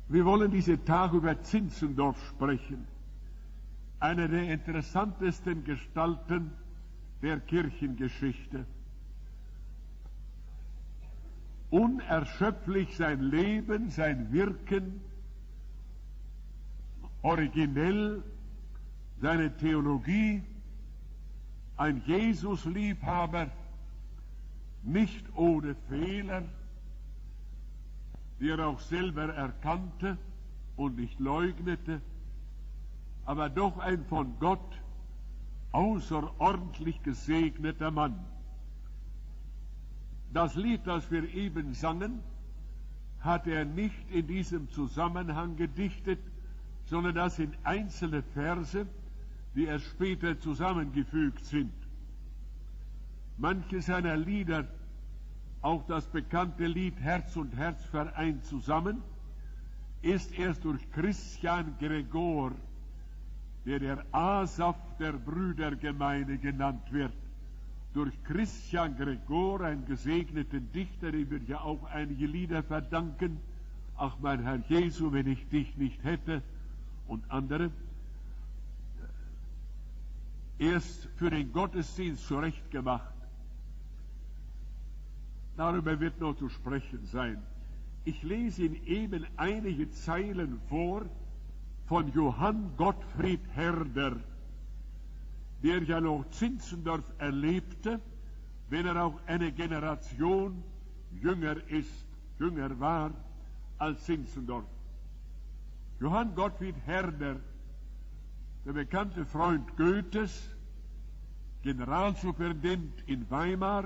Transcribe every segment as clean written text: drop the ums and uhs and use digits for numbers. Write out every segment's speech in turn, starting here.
Wir wollen diese Tage über Zinzendorf sprechen, eine der interessantesten Gestalten der Kirchengeschichte. Unerschöpflich sein Leben, sein Wirken, originell seine Theologie, ein Jesusliebhaber, nicht ohne Fehler, die er auch selber erkannte und nicht leugnete, aber doch ein von Gott außerordentlich gesegneter Mann. Das Lied, das wir eben sangen, hat er nicht in diesem Zusammenhang gedichtet, sondern das sind einzelne Verse, die erst später zusammengefügt sind. Manche seiner Lieder, auch das bekannte Lied Herz und Herz vereint zusammen, ist erst durch Christian Gregor, der Asaph der Brüdergemeine genannt wird, durch Christian Gregor, einen gesegneten Dichter, dem wir ja auch einige Lieder verdanken, ach mein Herr Jesu, wenn ich dich nicht hätte, und andere, erst für den Gottesdienst zurechtgemacht. Darüber wird noch zu sprechen sein. Ich lese Ihnen eben einige Zeilen vor von Johann Gottfried Herder, der ja noch Zinzendorf erlebte, wenn er auch eine Generation jünger war als Zinzendorf. Johann Gottfried Herder, der bekannte Freund Goethes, Generalsuperintendent in Weimar.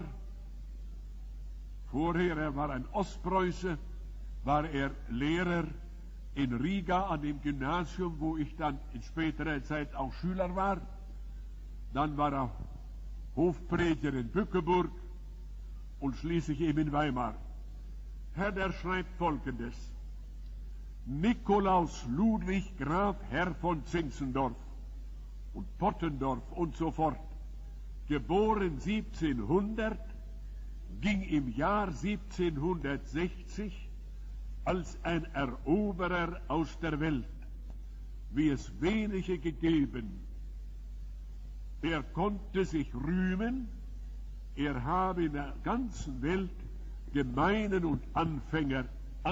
Vorher, er war ein Ostpreuße, war er Lehrer in Riga an dem Gymnasium, wo ich dann in späterer Zeit auch Schüler war. Dann war er Hofprediger in Bückeburg und schließlich eben in Weimar. Herder schreibt Folgendes: Nikolaus Ludwig Graf Herr von Zinzendorf und Pottendorf und so fort, geboren 1700, ging im Jahr 1760 als ein Eroberer aus der Welt, wie es wenige gegeben. Er konnte sich rühmen, er habe in der ganzen Welt Gemeinen und Anhänger.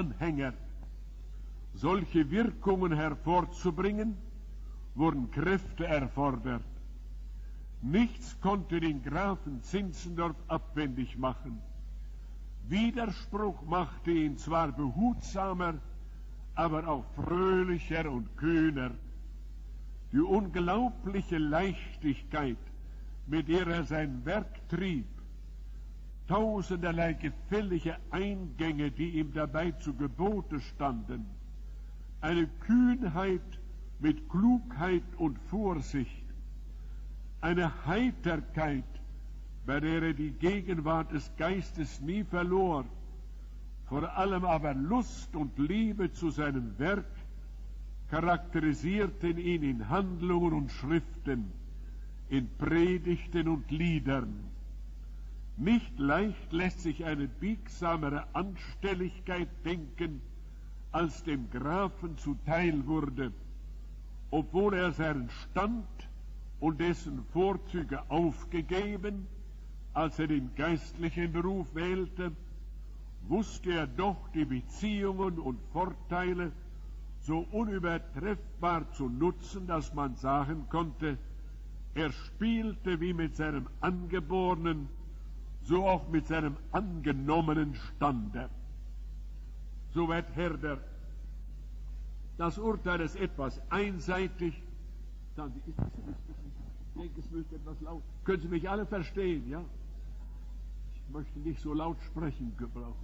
Solche Wirkungen hervorzubringen, wurden Kräfte erfordert. Nichts konnte den Grafen Zinzendorf abwendig machen. Widerspruch machte ihn zwar behutsamer, aber auch fröhlicher und kühner. Die unglaubliche Leichtigkeit, mit der er sein Werk trieb, tausenderlei gefällige Eingänge, die ihm dabei zu Gebote standen, eine Kühnheit mit Klugheit und Vorsicht, eine Heiterkeit, bei der er die Gegenwart des Geistes nie verlor, vor allem aber Lust und Liebe zu seinem Werk charakterisierten ihn in Handlungen und Schriften, in Predigten und Liedern. Nicht leicht lässt sich eine biegsamere Anstelligkeit denken, als dem Grafen zuteil wurde, obwohl er seinen Stand und dessen Vorzüge aufgegeben, als er den geistlichen Beruf wählte, wusste er doch die Beziehungen und Vorteile so unübertreffbar zu nutzen, dass man sagen konnte, er spielte wie mit seinem angeborenen, so auch mit seinem angenommenen Stande. Soweit Herder. Das Urteil ist etwas einseitig. Sagen Sie, ich denke, es müsste etwas laut. Können Sie mich alle verstehen, ja? Ich möchte nicht so laut sprechen gebrauchen.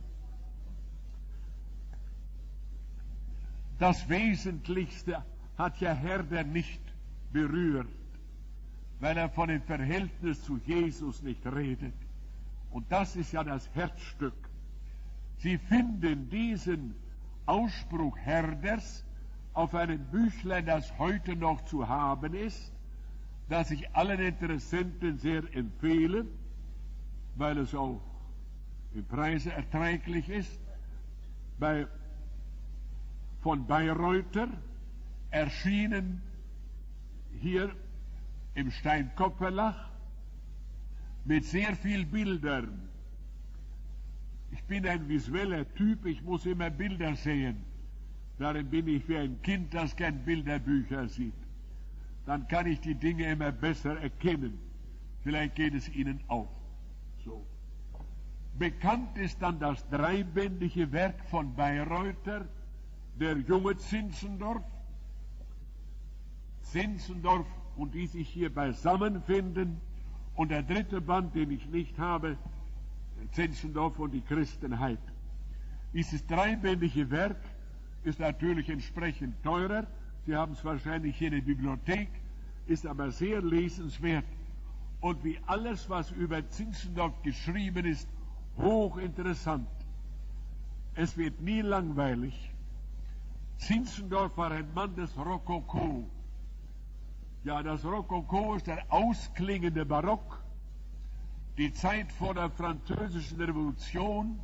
Das Wesentlichste hat ja Herder nicht berührt, weil er von dem Verhältnis zu Jesus nicht redet. Und das ist ja das Herzstück. Sie finden diesen Ausspruch Herders auf einem Büchlein, das heute noch zu haben ist, das ich allen Interessenten sehr empfehle, weil es auch im Preise erträglich ist, bei von Bayreuther, erschienen hier im Steinkopf Verlag mit sehr vielen Bildern. Ich bin ein visueller Typ, ich muss immer Bilder sehen. Darin bin ich wie ein Kind, das gern Bilderbücher sieht. Dann kann ich die Dinge immer besser erkennen. Vielleicht geht es Ihnen auch so. Bekannt ist dann das dreibändige Werk von Bayreuther, der junge Zinzendorf. Zinzendorf und die sich hier beisammenfinden. Und der dritte Band, den ich nicht habe, Zinzendorf und die Christenheit. Dieses dreibändige Werk ist natürlich entsprechend teurer. Sie haben es wahrscheinlich hier in der Bibliothek, ist aber sehr lesenswert. Und wie alles, was über Zinzendorf geschrieben ist, hochinteressant. Es wird nie langweilig. Zinzendorf war ein Mann des Rokoko. Ja, das Rokoko ist der ausklingende Barock, die Zeit vor der Französischen Revolution.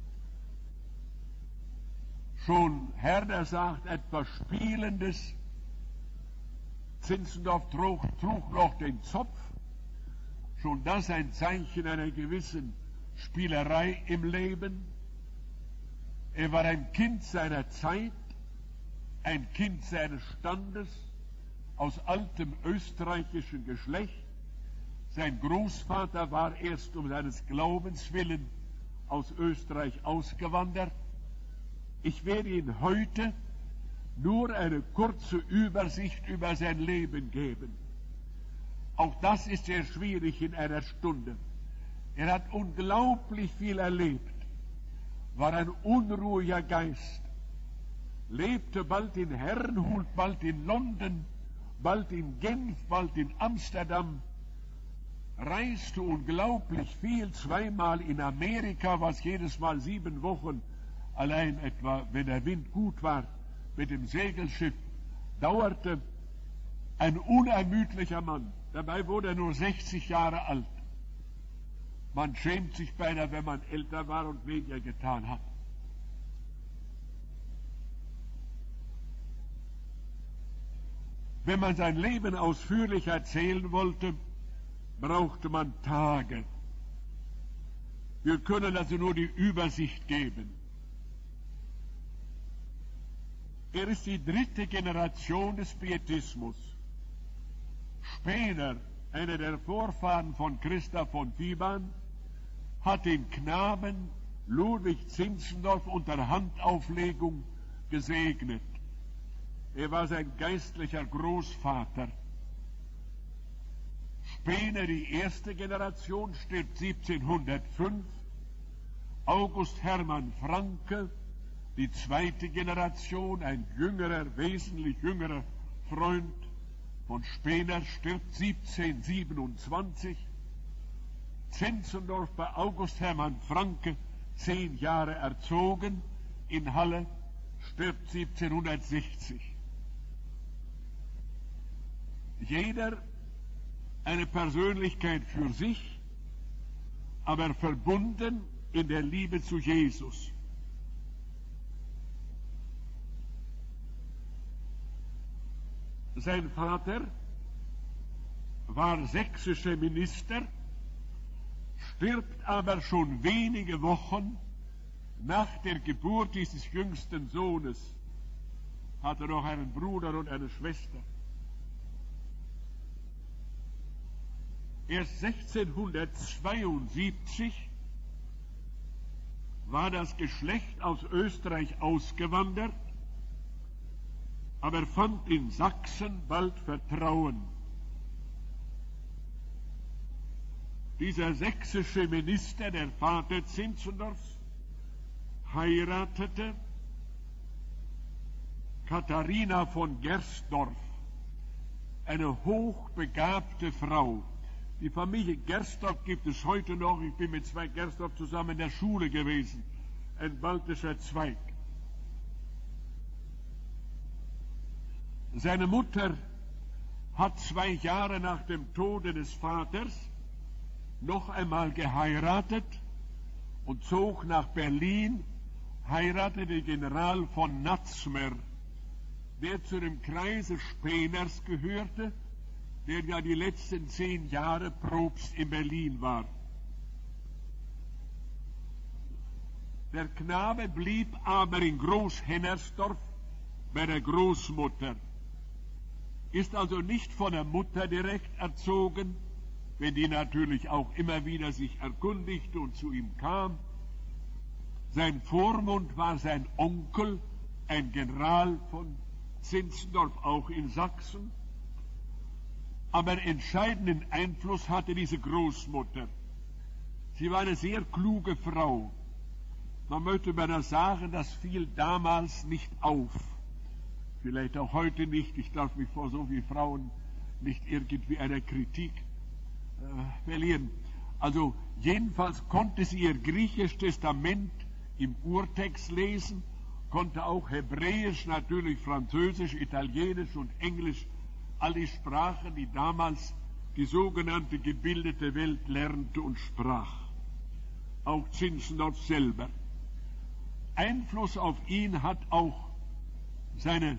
Schon Herder sagt etwas Spielendes. Zinzendorf trug noch den Zopf. Schon das ein Zeichen einer gewissen Spielerei im Leben. Er war ein Kind seiner Zeit, ein Kind seines Standes, aus altem österreichischen Geschlecht. Sein Großvater war erst um seines Glaubens willen aus Österreich ausgewandert. Ich werde Ihnen heute nur eine kurze Übersicht über sein Leben geben. Auch das ist sehr schwierig in einer Stunde. Er hat unglaublich viel erlebt, war ein unruhiger Geist, lebte bald in Herrnhut, bald in London, bald in Genf, bald in Amsterdam, reiste unglaublich viel, zweimal in Amerika, was jedes Mal 7 Wochen allein etwa, wenn der Wind gut war, mit dem Segelschiff dauerte. Ein unermüdlicher Mann. Dabei wurde er nur 60 Jahre alt. Man schämt sich beinahe, wenn man älter war und weniger getan hat. Wenn man sein Leben ausführlich erzählen wollte, brauchte man Tage. Wir können also nur die Übersicht geben. Er ist die 3. Generation des Pietismus. Spener, einer der Vorfahren von Christoph von Viban, hat den Knaben Ludwig Zinzendorf unter Handauflegung gesegnet. Er war sein geistlicher Großvater. Spener, die 1. Generation, stirbt 1705. August Hermann Franke, die 2. Generation, ein jüngerer, wesentlich jüngerer Freund von Spener, stirbt 1727. Zinzendorf bei August Hermann Franke 10 Jahre erzogen in Halle, stirbt 1760. Jeder eine Persönlichkeit für sich, aber verbunden in der Liebe zu Jesus. Sein Vater war sächsischer Minister, stirbt aber schon wenige Wochen nach der Geburt dieses jüngsten Sohnes. Hatte noch einen Bruder und eine Schwester. Erst 1672 war das Geschlecht aus Österreich ausgewandert, aber fand in Sachsen bald Vertrauen. Dieser sächsische Minister, der Vater Zinzendorfs, heiratete Katharina von Gersdorf, eine hochbegabte Frau. Die Familie Gersdorf gibt es heute noch. Ich bin mit 2 Gersdorf zusammen in der Schule gewesen, ein baltischer Zweig. Seine Mutter hat 2 Jahre nach dem Tode des Vaters noch einmal geheiratet und zog nach Berlin, heiratete General von Natzmer, der zu dem Kreise Speners gehörte, der ja die letzten 10 Jahre Propst in Berlin war. Der Knabe blieb aber in Großhennersdorf bei der Großmutter, ist also nicht von der Mutter direkt erzogen, wenn die natürlich auch immer wieder sich erkundigte und zu ihm kam. Sein Vormund war sein Onkel, ein General von Zinzendorf, auch in Sachsen. Aber entscheidenden Einfluss hatte diese Großmutter. Sie war eine sehr kluge Frau. Man möchte beinahe sagen, das fiel damals nicht auf. Vielleicht auch heute nicht. Ich darf mich vor so vielen Frauen nicht irgendwie einer Kritik verlieren. Also jedenfalls konnte sie ihr griechisches Testament im Urtext lesen, konnte auch Hebräisch, natürlich Französisch, Italienisch und Englisch, alle Sprachen, die damals die sogenannte gebildete Welt lernte und sprach. Auch Zinzendorf selber. Einfluss auf ihn hat auch seine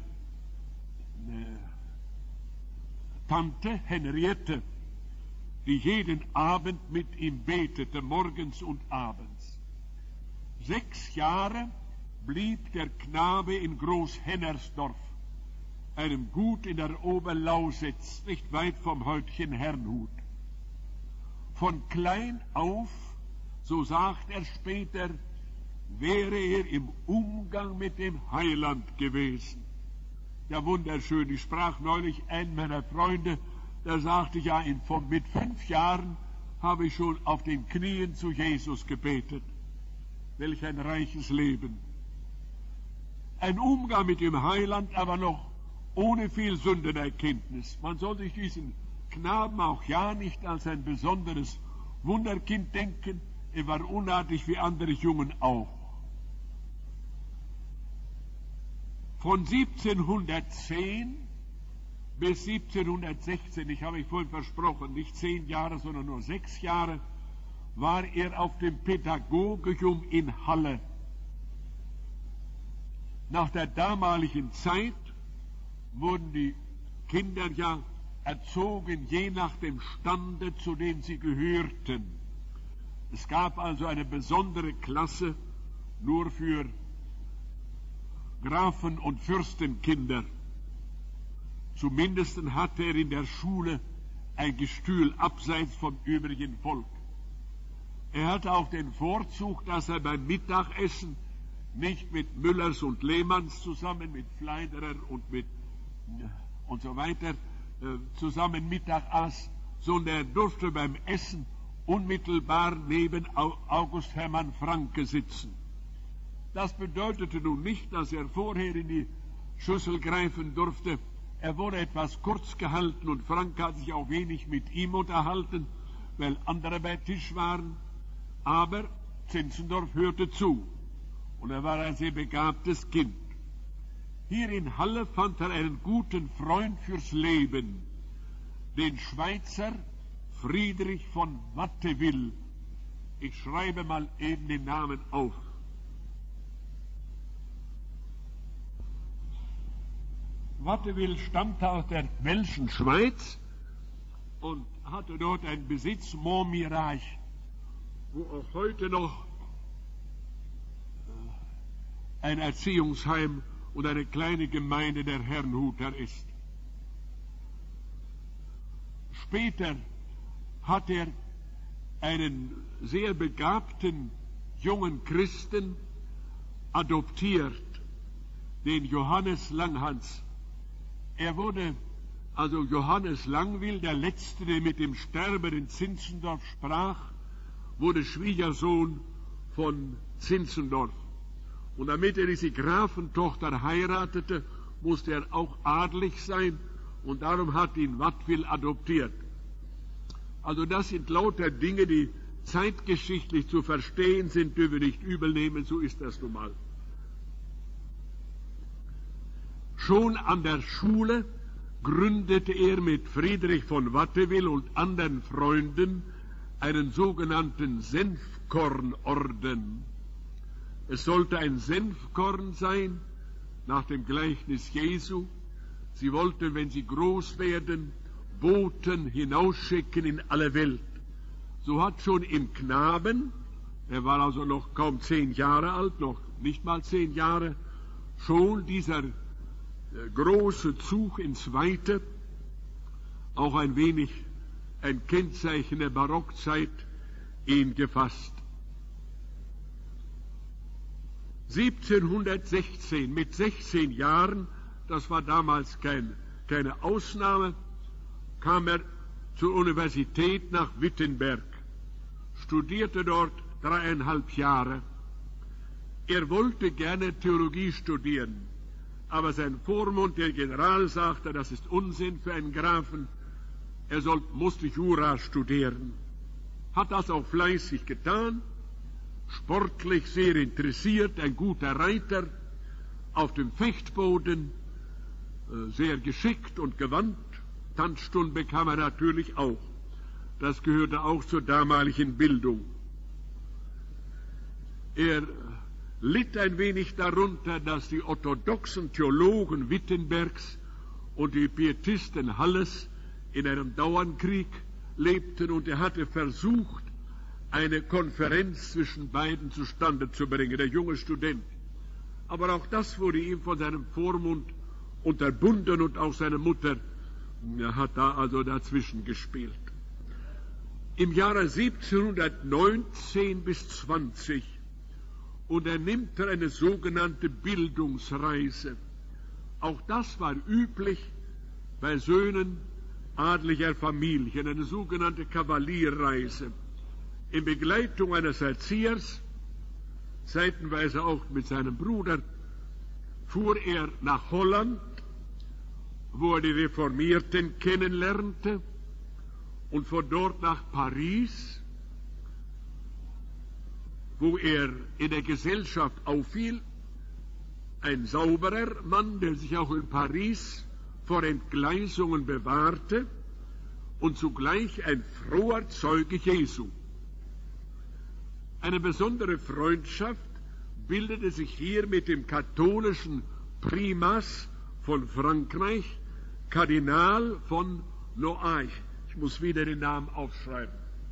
Tante Henriette, die jeden Abend mit ihm betete, morgens und abends. 6 Jahre blieb der Knabe in Großhennersdorf, einem Gut in der Oberlausitz, nicht weit vom heutigen Herrnhut. Von klein auf, so sagt er später, wäre er im Umgang mit dem Heiland gewesen. Ja, wunderschön. Ich sprach neulich einen meiner Freunde, der sagte, ja, mit 5 Jahren habe ich schon auf den Knien zu Jesus gebetet. Welch ein reiches Leben. Ein Umgang mit dem Heiland, aber noch ohne viel Sündenerkenntnis. Man soll sich diesen Knaben auch ja nicht als ein besonderes Wunderkind denken. Er war unartig wie andere Jungen auch. Von 1710 bis 1716, ich habe mich vorhin versprochen, nicht 10 Jahre, sondern nur 6 Jahre, war er auf dem Pädagogium in Halle. Nach der damaligen Zeit wurden die Kinder ja erzogen, je nach dem Stande, zu dem sie gehörten. Es gab also eine besondere Klasse nur für Grafen- und Fürstenkinder. Zumindest hatte er in der Schule ein Gestühl abseits vom übrigen Volk. Er hatte auch den Vorzug, dass er beim Mittagessen nicht mit Müllers und Lehmanns zusammen, mit Fleiderer und so weiter zusammen Mittag aß, sondern er durfte beim Essen unmittelbar neben August Hermann Francke sitzen. Das bedeutete nun nicht, dass er vorher in die Schüssel greifen durfte. Er wurde etwas kurz gehalten und Francke hat sich auch wenig mit ihm unterhalten, weil andere bei Tisch waren. Aber Zinzendorf hörte zu und er war ein sehr begabtes Kind. Hier in Halle fand er einen guten Freund fürs Leben, den Schweizer Friedrich von Watteville. Ich schreibe mal eben den Namen auf. Watteville stammte aus der Welschen Schweiz und hatte dort einen Besitz, Montmirail, wo auch heute noch ein Erziehungsheim und eine kleine Gemeinde der Herrnhuter ist. Später hat er einen sehr begabten jungen Christen adoptiert, den Johannes Langhans. Er wurde, also Johannes Langwill, der Letzte, der mit dem sterbenden Zinzendorf sprach, wurde Schwiegersohn von Zinzendorf. Und damit er diese Grafentochter heiratete, musste er auch adelig sein und darum hat ihn Watteville adoptiert. Also das sind lauter Dinge, die zeitgeschichtlich zu verstehen sind, die wir nicht übel nehmen, so ist das nun mal. Schon an der Schule gründete er mit Friedrich von Watteville und anderen Freunden einen sogenannten Senfkornorden. Es sollte ein Senfkorn sein, nach dem Gleichnis Jesu. Sie wollten, wenn sie groß werden, Boten hinausschicken in alle Welt. So hat schon im Knaben, er war also noch kaum 10 Jahre alt, noch nicht mal 10 Jahre, schon dieser große Zug ins Weite, auch ein wenig ein Kennzeichen der Barockzeit, ihn gefasst. 1716, mit 16 Jahren, das war damals keine Ausnahme, kam er zur Universität nach Wittenberg, studierte dort 3,5 Jahre. Er wollte gerne Theologie studieren, aber sein Vormund, der General, sagte, das ist Unsinn für einen Grafen, er musste Jura studieren. Hat das auch fleißig getan, sportlich sehr interessiert, ein guter Reiter, auf dem Fechtboden, sehr geschickt und gewandt. Tanzstunden bekam er natürlich auch. Das gehörte auch zur damaligen Bildung. Er litt ein wenig darunter, dass die orthodoxen Theologen Wittenbergs und die Pietisten Halles in einem Dauernkrieg lebten, und er hatte versucht, eine Konferenz zwischen beiden zustande zu bringen, der junge Student. Aber auch das wurde ihm von seinem Vormund unterbunden, und auch seine Mutter hat da also dazwischen gespielt. Im Jahre 1719 bis 20 unternimmt er eine sogenannte Bildungsreise. Auch das war üblich bei Söhnen adliger Familien, eine sogenannte Kavalierreise. In Begleitung eines Erziehers, seitenweise auch mit seinem Bruder, fuhr er nach Holland, wo er die Reformierten kennenlernte, und von dort nach Paris, wo er in der Gesellschaft auffiel, ein sauberer Mann, der sich auch in Paris vor Entgleisungen bewahrte und zugleich ein froher Zeuge Jesu. Eine besondere Freundschaft bildete sich hier mit dem katholischen Primas von Frankreich, Kardinal von Noailles. Ich muss wieder den Namen aufschreiben.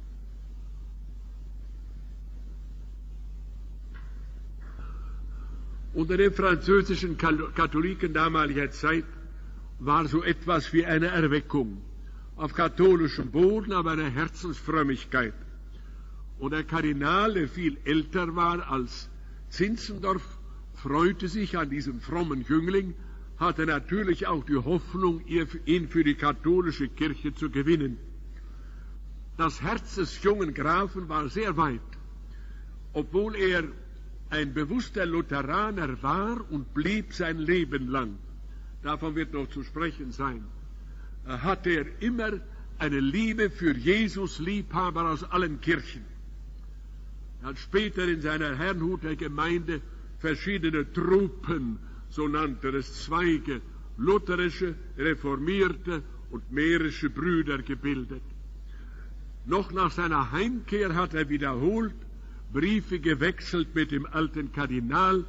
Unter den französischen Katholiken damaliger Zeit war so etwas wie eine Erweckung. Auf katholischem Boden, aber eine Herzensfrömmigkeit. Und der Kardinal, der viel älter war als Zinzendorf, freute sich an diesem frommen Jüngling, hatte natürlich auch die Hoffnung, ihn für die katholische Kirche zu gewinnen. Das Herz des jungen Grafen war sehr weit. Obwohl er ein bewusster Lutheraner war und blieb sein Leben lang, davon wird noch zu sprechen sein, hatte er immer eine Liebe für Jesus Liebhaber aus allen Kirchen. Er hat später in seiner Herrnhuter Gemeinde verschiedene Truppen, so nannte es, Zweige, lutherische, reformierte und mährische Brüder gebildet. Noch nach seiner Heimkehr hat er wiederholt Briefe gewechselt mit dem alten Kardinal.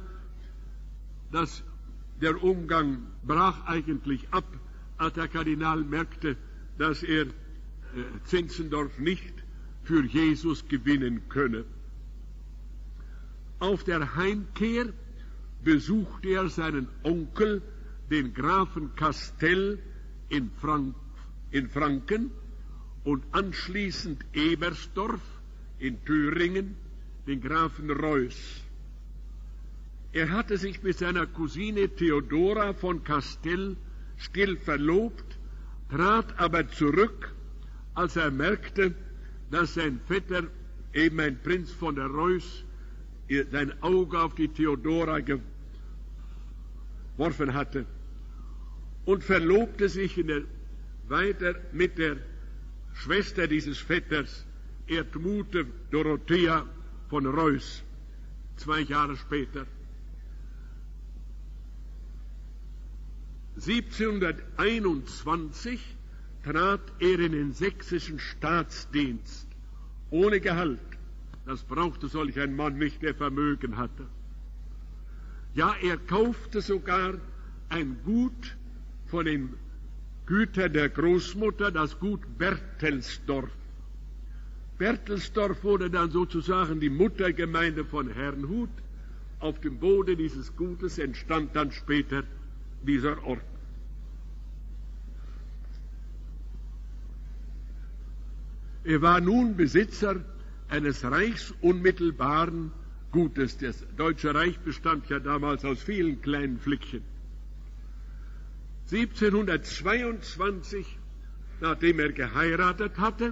Der Umgang brach eigentlich ab, als der Kardinal merkte, dass er Zinzendorf nicht für Jesus gewinnen könne. Auf der Heimkehr besuchte er seinen Onkel, den Grafen Castell in Franken, und anschließend Ebersdorf in Thüringen, den Grafen Reuß. Er hatte sich mit seiner Cousine Theodora von Castell still verlobt, trat aber zurück, als er merkte, dass sein Vetter, eben ein Prinz von der Reuß, sein Auge auf die Theodora geworfen hatte, und verlobte sich weiter mit der Schwester dieses Vetters, Erdmute Dorothea von Reuß, 2 Jahre später. 1721 trat er in den sächsischen Staatsdienst, ohne Gehalt. Das brauchte solch ein Mann nicht, der Vermögen hatte. Ja, er kaufte sogar ein Gut von den Gütern der Großmutter, das Gut Berthelsdorf. Berthelsdorf wurde dann sozusagen die Muttergemeinde von Herrnhut. Auf dem Boden dieses Gutes entstand dann später dieser Ort. Er war nun Besitzer eines reichsunmittelbaren Gutes. Das Deutsche Reich bestand ja damals aus vielen kleinen Flickchen. 1722, nachdem er geheiratet hatte,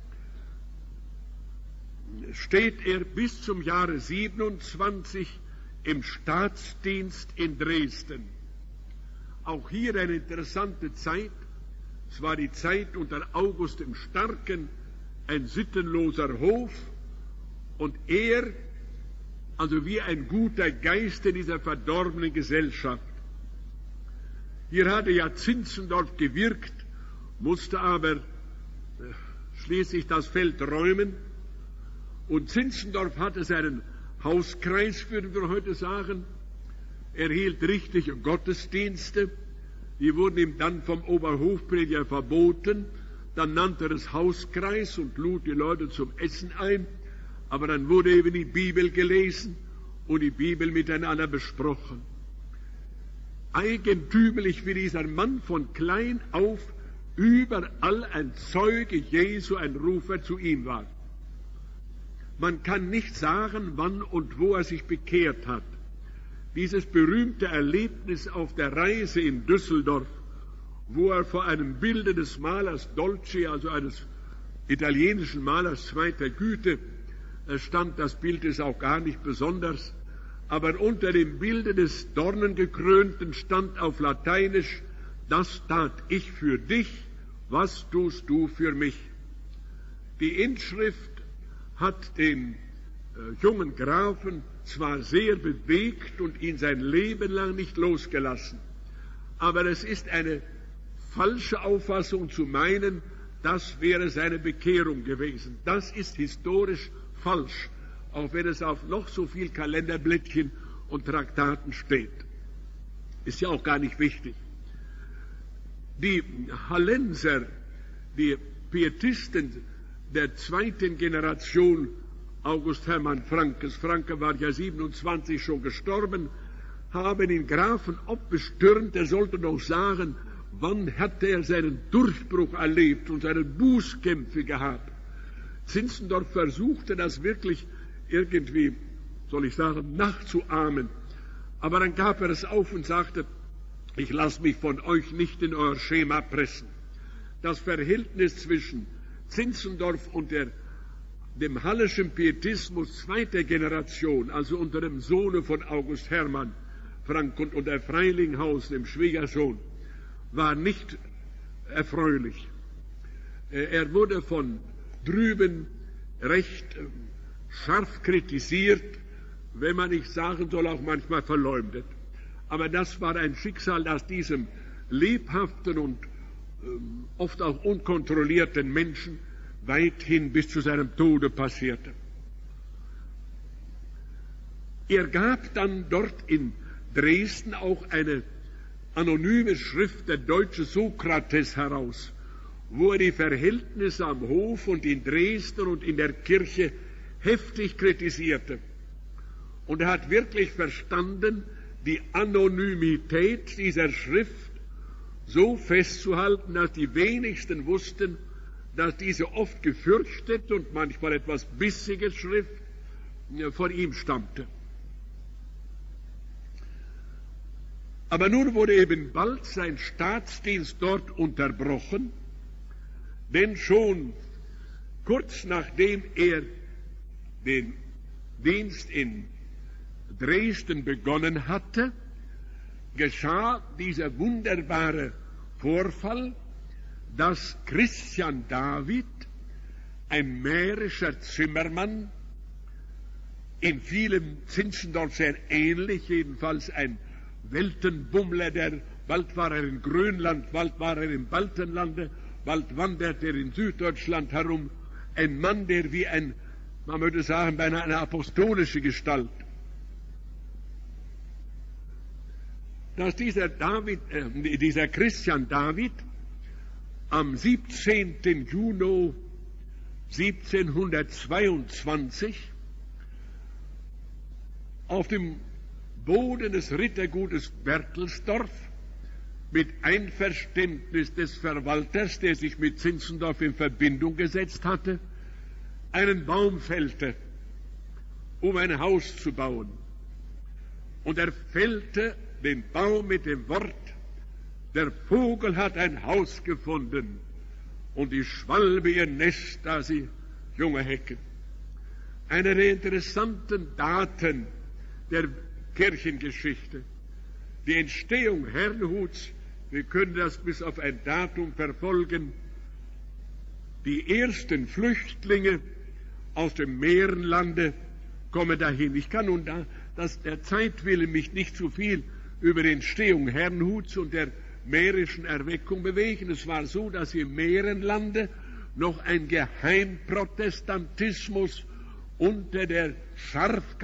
steht er bis zum Jahre 27 im Staatsdienst in Dresden. Auch hier eine interessante Zeit. Es war die Zeit unter August dem Starken, ein sittenloser Hof, und er, also wie ein guter Geist in dieser verdorbenen Gesellschaft. Hier hatte ja Zinzendorf gewirkt, musste aber schließlich das Feld räumen, und Zinzendorf hatte seinen Hauskreis, würden wir heute sagen. Er hielt richtige Gottesdienste, die wurden ihm dann vom Oberhofprediger verboten. Dann nannte er es Hauskreis und lud die Leute zum Essen ein. Aber dann wurde eben die Bibel gelesen und die Bibel miteinander besprochen. Eigentümlich, wie dieser Mann von klein auf überall ein Zeuge Jesu, ein Rufer zu ihm war. Man kann nicht sagen, wann und wo er sich bekehrt hat. Dieses berühmte Erlebnis auf der Reise in Düsseldorf, wo er vor einem Bilde des Malers Dolci, also eines italienischen Malers zweiter Güte, stand. Das Bild ist auch gar nicht besonders, aber unter dem Bilde des Dornengekrönten stand auf Lateinisch: Das tat ich für dich, was tust du für mich? Die Inschrift hat den jungen Grafen zwar sehr bewegt und ihn sein Leben lang nicht losgelassen, aber es ist eine falsche Auffassung zu meinen, das wäre seine Bekehrung gewesen. Das ist historisch falsch, auch wenn es auf noch so viel Kalenderblättchen und Traktaten steht. Ist ja auch gar nicht wichtig. Die Hallenser, die Pietisten der zweiten Generation August Hermann Frankes, Franke war ja 27 schon gestorben, haben den Grafen abbestürmt. Er sollte doch sagen, wann hat er seinen Durchbruch erlebt und seine Bußkämpfe gehabt. Zinzendorf versuchte das wirklich irgendwie, soll ich sagen, nachzuahmen. Aber dann gab er es auf und sagte: Ich lasse mich von euch nicht in euer Schema pressen. Das Verhältnis zwischen Zinzendorf und dem halleschen Pietismus zweiter Generation, also unter dem Sohne von August Hermann Frank und unter Freilinghaus, dem Schwiegersohn, war nicht erfreulich. Er wurde von drüben recht scharf kritisiert, wenn man nicht sagen soll, auch manchmal verleumdet. Aber das war ein Schicksal, das diesem lebhaften und oft auch unkontrollierten Menschen weithin bis zu seinem Tode passierte. Er gab dann dort in Dresden auch eine anonyme Schrift, der deutsche Sokrates, heraus, wo er die Verhältnisse am Hof und in Dresden und in der Kirche heftig kritisierte. Und er hat wirklich verstanden, die Anonymität dieser Schrift so festzuhalten, dass die wenigsten wussten, dass diese oft gefürchtet und manchmal etwas bissige Schrift von ihm stammte. Aber nun wurde eben bald sein Staatsdienst dort unterbrochen, denn schon kurz nachdem er den Dienst in Dresden begonnen hatte, geschah dieser wunderbare Vorfall, dass Christian David, ein mährischer Zimmermann, in vielem Zinzendorf sehr ähnlich, jedenfalls ein Weltenbummler, bald war er in Grönland, bald war er im Baltenlande, bald wandert er in Süddeutschland herum, ein Mann, der wie man würde sagen, beinahe eine apostolische Gestalt. dass dieser Christian David am 17. Juni 1722 auf dem Boden des Rittergutes Berthelsdorf mit Einverständnis des Verwalters, der sich mit Zinzendorf in Verbindung gesetzt hatte, einen Baum fällte, um ein Haus zu bauen. Und er fällte den Baum mit dem Wort: Der Vogel hat ein Haus gefunden und die Schwalbe ihr Nest, da sie Junge hecken. Eine der interessanten Daten der Kirchengeschichte. Die Entstehung Herrnhuts, wir können das bis auf ein Datum verfolgen. Die ersten Flüchtlinge aus dem Mährenlande kommen dahin. Ich kann nun der Zeit willen mich nicht zu viel über die Entstehung Herrnhuts und der mährischen Erweckung bewegen. Es war so, dass im Mährenlande noch ein Geheimprotestantismus unter der scharf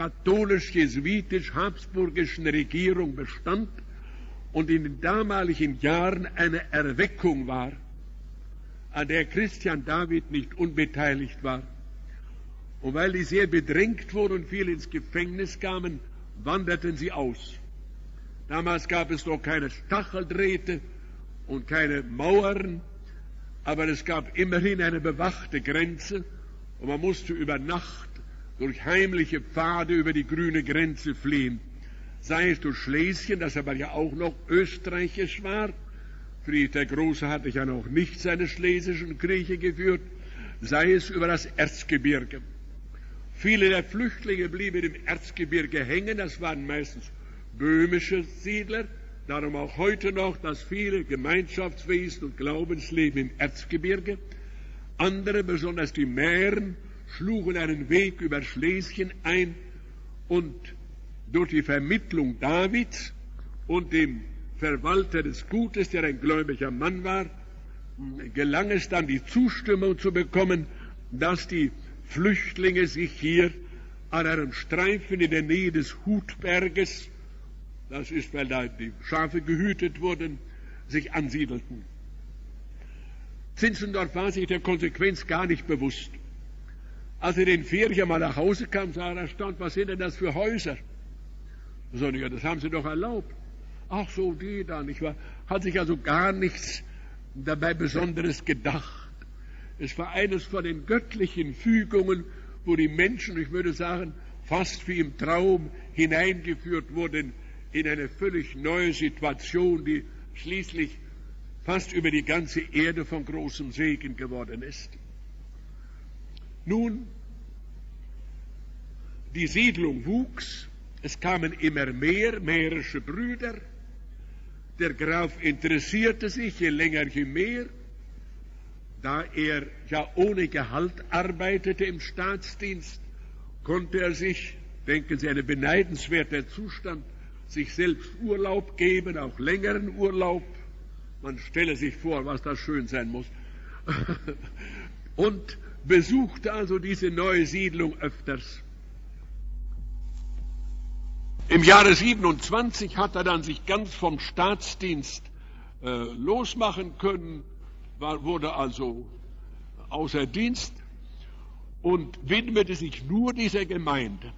katholisch-jesuitisch-habsburgischen Regierung bestand und in den damaligen Jahren eine Erweckung war, an der Christian David nicht unbeteiligt war. Und weil die sehr bedrängt wurden und viele ins Gefängnis kamen, wanderten sie aus. Damals gab es noch keine Stacheldrähte und keine Mauern, aber es gab immerhin eine bewachte Grenze und man musste über Nacht durch heimliche Pfade über die grüne Grenze fliehen. Sei es durch Schlesien, das aber ja auch noch österreichisch war. Friedrich der Große hatte ja noch nicht seine schlesischen Kriege geführt, sei es über das Erzgebirge. Viele der Flüchtlinge blieben im Erzgebirge hängen, das waren meistens böhmische Siedler, darum auch heute noch das viele Gemeinschaftswesen und Glaubensleben im Erzgebirge. Andere, besonders die Mähren, schlugen einen Weg über Schlesien ein und durch die Vermittlung Davids und dem Verwalter des Gutes, der ein gläubiger Mann war, gelang es dann, die Zustimmung zu bekommen, dass die Flüchtlinge sich hier an einem Streifen in der Nähe des Hutberges, das ist, weil da die Schafe gehütet wurden, sich ansiedelten. Zinzendorf war sich der Konsequenz gar nicht bewusst. Als er den Ferien mal nach Hause kam, sah er erstaunt, was sind denn das für Häuser? So, ja, das haben sie doch erlaubt. Ach so, die da, nicht wahr? Hat sich also gar nichts dabei Besonderes gedacht. Es war eines von den göttlichen Fügungen, wo die Menschen, ich würde sagen, fast wie im Traum hineingeführt wurden in eine völlig neue Situation, die schließlich fast über die ganze Erde von großem Segen geworden ist. Nun, die Siedlung wuchs, es kamen immer mehr mährische Brüder, der Graf interessierte sich je länger je mehr, da er ja ohne Gehalt arbeitete im Staatsdienst, konnte er sich, denken Sie, ein beneidenswerter Zustand, sich selbst Urlaub geben, auch längeren Urlaub. Man stelle sich vor, was das schön sein muss. Und besuchte also diese neue Siedlung öfters. Im Jahre 27 hat er dann sich ganz vom Staatsdienst losmachen können, wurde also außer Dienst und widmete sich nur dieser Gemeinde.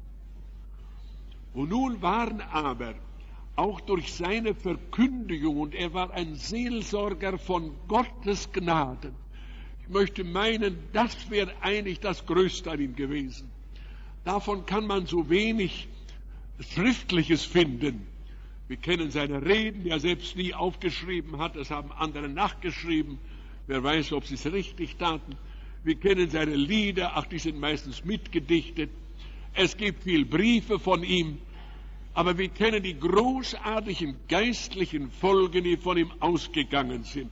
Und nun waren aber auch durch seine Verkündigung, und er war ein Seelsorger von Gottes Gnaden, ich möchte meinen, das wäre eigentlich das Größte an ihm gewesen. Davon kann man so wenig Schriftliches finden. Wir kennen seine Reden, die er selbst nie aufgeschrieben hat, das haben andere nachgeschrieben. Wer weiß, ob sie es richtig taten. Wir kennen seine Lieder, ach, die sind meistens mitgedichtet. Es gibt viele Briefe von ihm, aber wir kennen die großartigen geistlichen Folgen, die von ihm ausgegangen sind.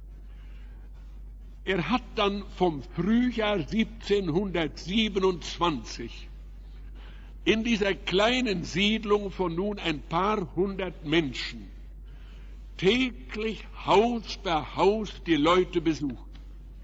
Er hat dann vom Frühjahr 1727 in dieser kleinen Siedlung von nun ein paar hundert Menschen täglich Haus per Haus die Leute besucht.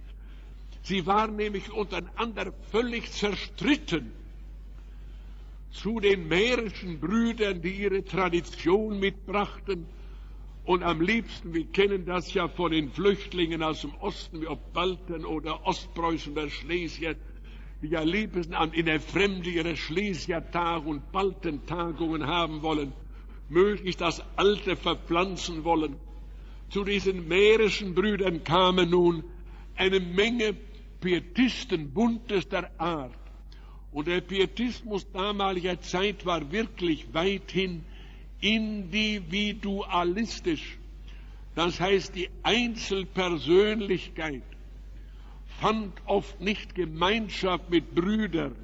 Sie waren nämlich untereinander völlig zerstritten. zu den mährischen Brüdern, die ihre Tradition mitbrachten. Und am liebsten, wir kennen das ja von den Flüchtlingen aus dem Osten, wie ob Balten oder Ostpreußen oder Schlesier, die ja liebsten in der Fremde ihre Schlesiertag- und Baltentagungen haben wollen, möglichst das Alte verpflanzen wollen. Zu diesen mährischen Brüdern kamen nun eine Menge Pietisten buntester Art. Und der Pietismus damaliger Zeit war wirklich weithin individualistisch. Das heißt, die Einzelpersönlichkeit fand oft nicht Gemeinschaft mit Brüdern.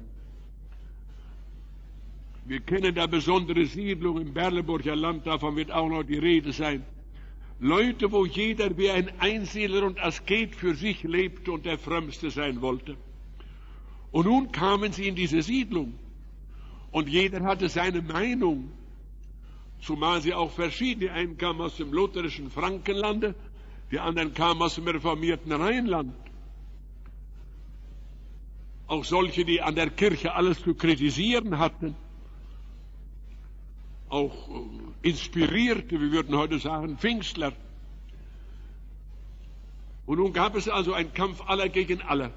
Wir kennen da besondere Siedlungen im Berleburger Land, davon wird auch noch die Rede sein. Leute, wo jeder wie ein Einsiedler und Asket für sich lebte und der Frömmste sein wollte. Und nun kamen sie in diese Siedlung und jeder hatte seine Meinung, zumal sie auch verschiedene, einen kamen aus dem lutherischen Frankenlande, die anderen kamen aus dem reformierten Rheinland. Auch solche, die an der Kirche alles zu kritisieren hatten, auch inspirierte, wir würden heute sagen, Pfingstler. Und nun gab es also einen Kampf aller gegen alle.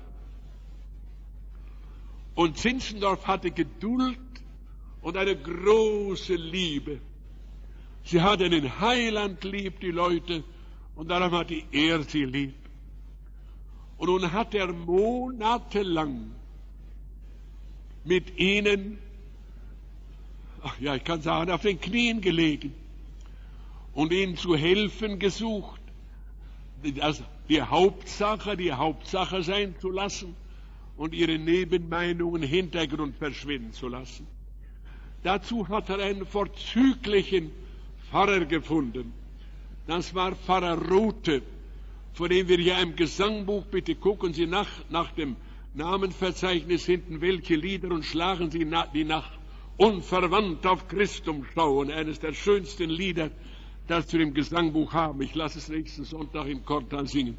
Und Zinzendorf hatte Geduld und eine große Liebe. Sie hatten den Heiland lieb, die Leute, und darum hatte er sie lieb. Und nun hat er monatelang mit ihnen, ich kann sagen, auf den Knien gelegen und ihnen zu helfen gesucht, die Hauptsache sein zu lassen und ihre Nebenmeinungen im Hintergrund verschwinden zu lassen. Dazu hat er einen vorzüglichen Pfarrer gefunden. Das war Pfarrer Rothe, von dem wir ja im Gesangbuch, bitte gucken Sie nach dem Namenverzeichnis hinten, welche Lieder, und schlagen Sie die nach unverwandt auf Christum schauen, eines der schönsten Lieder, das wir im Gesangbuch haben. Ich lasse es nächsten Sonntag im Kortal singen.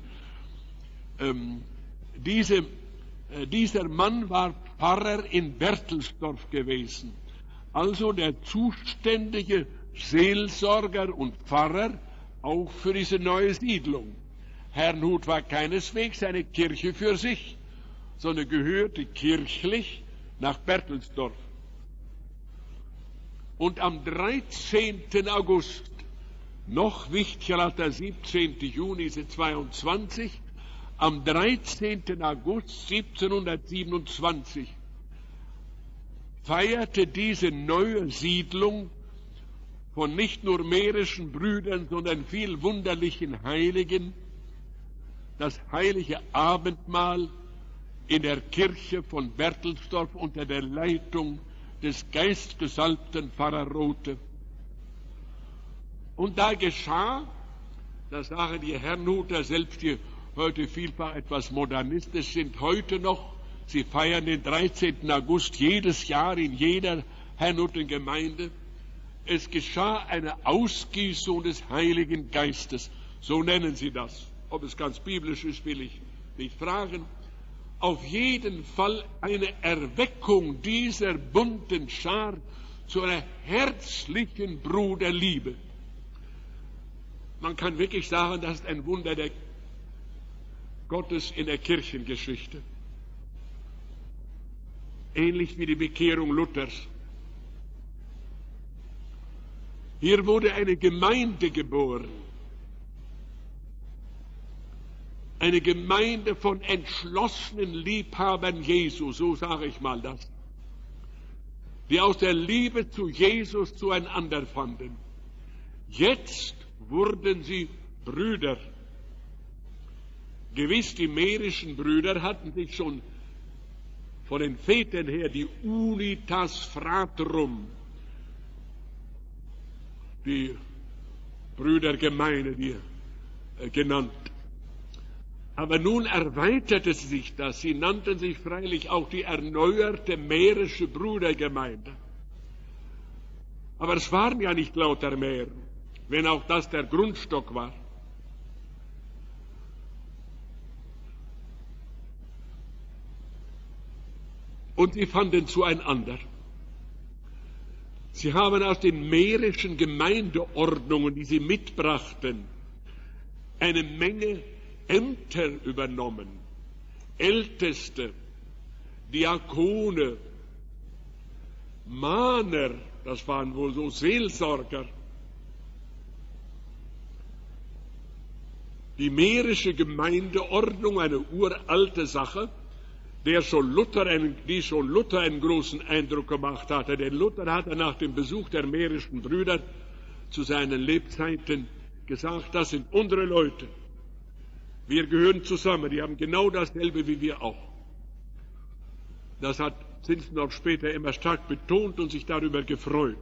Dieser Mann war Pfarrer in Berthelsdorf gewesen, also der zuständige Seelsorger und Pfarrer auch für diese neue Siedlung. Herrnhut war keineswegs eine Kirche für sich, sondern gehörte kirchlich nach Berthelsdorf. Und am 13. August, noch wichtiger als der 17. Juni 22, am 13. August 1727 feierte diese neue Siedlung von nicht nur mährischen Brüdern, sondern viel wunderlichen Heiligen das heilige Abendmahl in der Kirche von Berthelsdorf unter der Leitung des geistgesalbten Pfarrer Rothe. Und da geschah, das sagen die Herrnhuter selbst, die heute vielfach etwas modernistisch sind, heute noch, sie feiern den 13. August jedes Jahr in jeder Herrnhuter Gemeinde, es geschah eine Ausgießung des Heiligen Geistes, so nennen sie das. Ob es ganz biblisch ist, will ich nicht fragen. Auf jeden Fall eine Erweckung dieser bunten Schar zu einer herzlichen Bruderliebe. Man kann wirklich sagen, das ist ein Wunder Gottes in der Kirchengeschichte. Ähnlich wie die Bekehrung Luthers. Hier wurde eine Gemeinde geboren. Eine Gemeinde von entschlossenen Liebhabern Jesu, so sage ich mal das, die aus der Liebe zu Jesus zueinander fanden. Jetzt wurden sie Brüder. Gewiss, die mährischen Brüder hatten sich schon von den Vätern her die Unitas Fratrum, die Brüdergemeine, genannt. Aber nun erweiterte sich das. Sie nannten sich freilich auch die erneuerte mährische Brudergemeinde. Aber es waren ja nicht lauter Mähren, wenn auch das der Grundstock war. Und sie fanden zueinander. Sie haben aus den mährischen Gemeindeordnungen, die sie mitbrachten, eine Menge Ämter übernommen. Älteste, Diakone, Mahner, das waren wohl so Seelsorger. Die mährische Gemeindeordnung, eine uralte Sache, die schon Luther einen großen Eindruck gemacht hatte. Denn Luther hatte nach dem Besuch der mährischen Brüder zu seinen Lebzeiten gesagt, das sind unsere Leute. Wir gehören zusammen, die haben genau dasselbe wie wir auch. Das hat Zinzendorf später immer stark betont und sich darüber gefreut.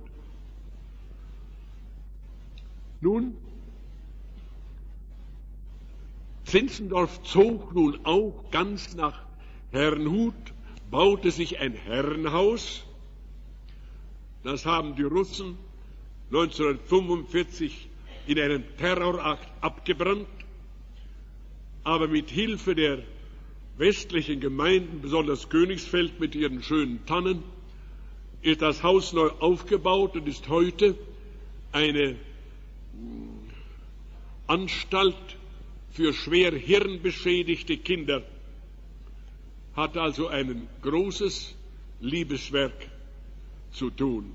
Nun, Zinzendorf zog nun auch ganz nach Herrnhut, baute sich ein Herrenhaus. Das haben die Russen 1945 in einem Terrorakt abgebrannt. Aber mit Hilfe der westlichen Gemeinden, besonders Königsfeld mit ihren schönen Tannen, ist das Haus neu aufgebaut und ist heute eine Anstalt für schwer hirnbeschädigte Kinder. Hat also ein großes Liebeswerk zu tun.